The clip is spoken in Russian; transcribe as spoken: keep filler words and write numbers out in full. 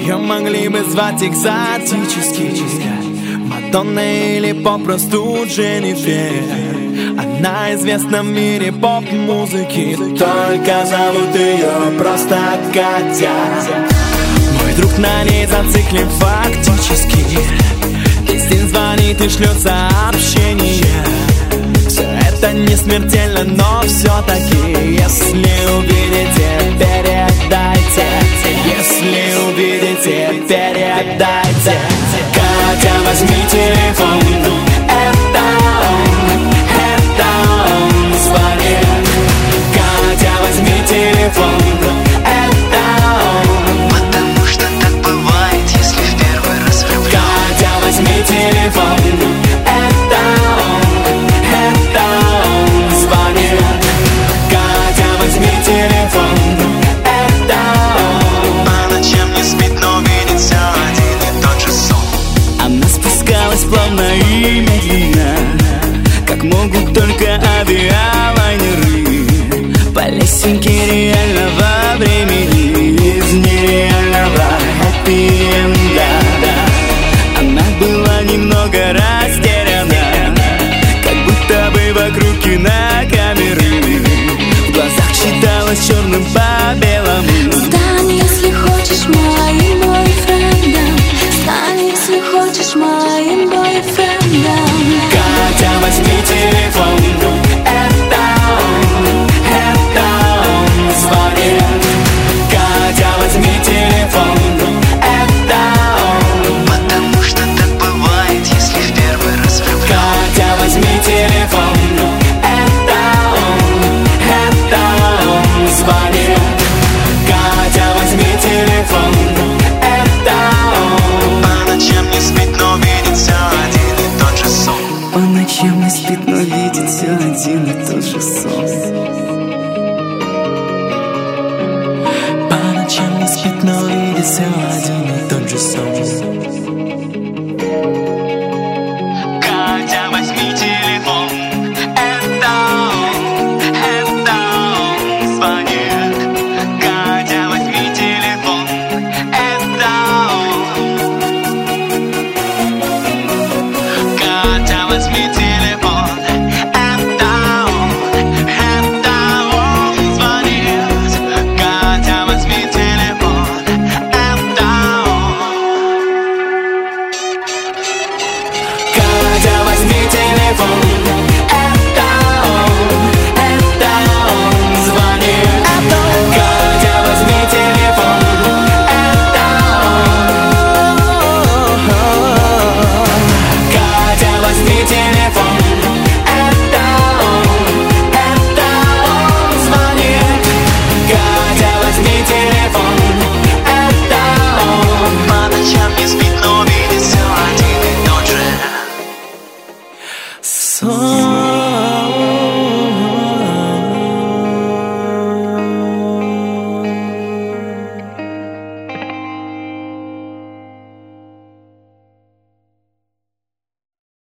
Ее могли бы звать экзотически, Мадонна или попросту Дженнифер. Она известна в мире поп-музыки, только зовут ее просто Катя. Мой друг на ней зациклен фактически. Весь день звонит и шлет сообщения. Все это не смертельно, но все-таки, если увидите, передайте. Если увидите, передайте. Катя, возьми телефон,